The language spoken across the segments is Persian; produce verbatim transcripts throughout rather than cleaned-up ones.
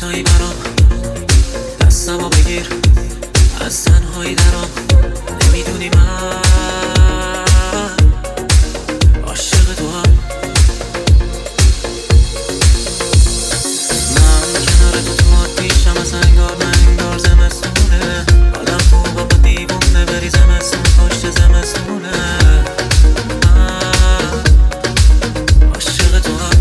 روزایی برام دستمو بگیر از تنهایی درام. نمیدونی من عاشق تو هم. من کنار تو تو آتیشم، از انگار نه انگار زمستونه. آدم خوبا با دیوونه بری زمستون پشت زمستونه. من عاشق تو هم.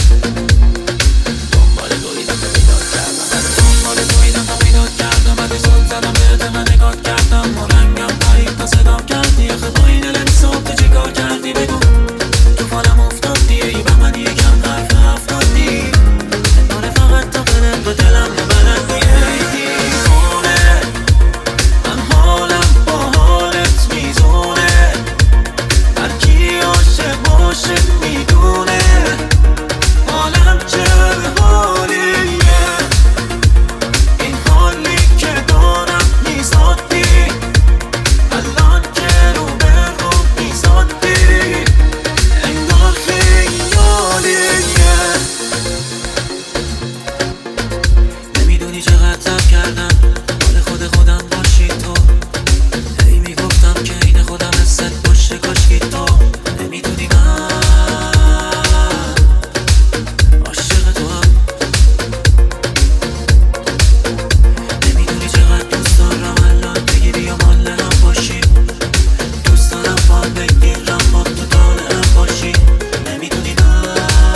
دنبال دویدم تا پیدات کردم، از دنبال دویدم تا پیدات کردم. بعدش زل زدم بهت من نگاه کردم و رنگم پرید تا صدام کردی. آخه با این دل بی‌صبر تو چی کار کردی بگو؟ تو فالم افتادی ای به من یکم حرف افتادی. انگاره فقط تا قلب و دلم رو بلدی. ای دیوونه من حالم با حالت میزونه. هر کی عاشق باشه میدونه حالم چه حالیه. این حالی که دارم نیستادی الان که رو به رو میزادی. انگار خیالیه. نمیدونی چقدر تب کردم حال خود خودم باشی تو. هی میگفتم که این خودم حست باشه کاشکی تو. نمیدونی من عاشق تو هم. نمیدونی چقدر دوست دارم الان بگیری یا مال هم باشی. دوست دارم بال بگیرم با تو طالعم باشی. نمیدونی من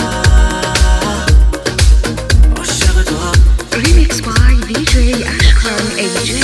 عاشق تو هم. Remix by دی جی Ashkan ای جی.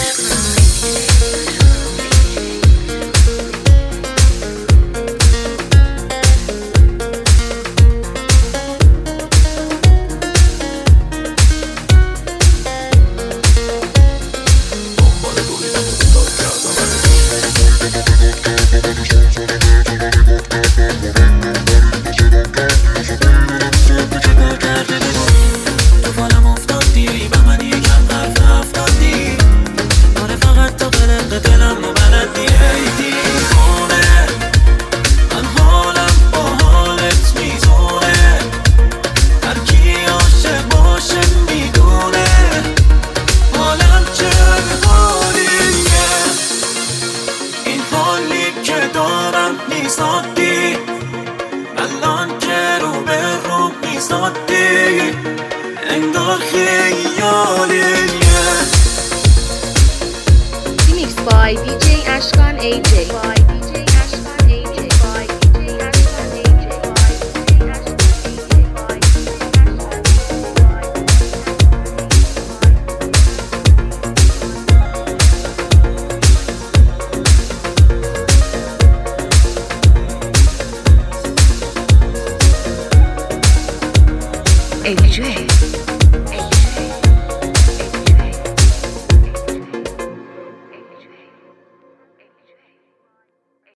تو فالم افتادی ای به من یکم حرف افتادی. آره فقط تا قلب دلم رو بلدی. ای دیوونه من حالم با حالت میزونه. هر کی عاشق باشه میدونه حالم چه حالیه. این حالی که دارم نیستادی الان که رو به رو میزادی. انگار خیالیه. Remix by دی جی Ashkan ای جی. ای جی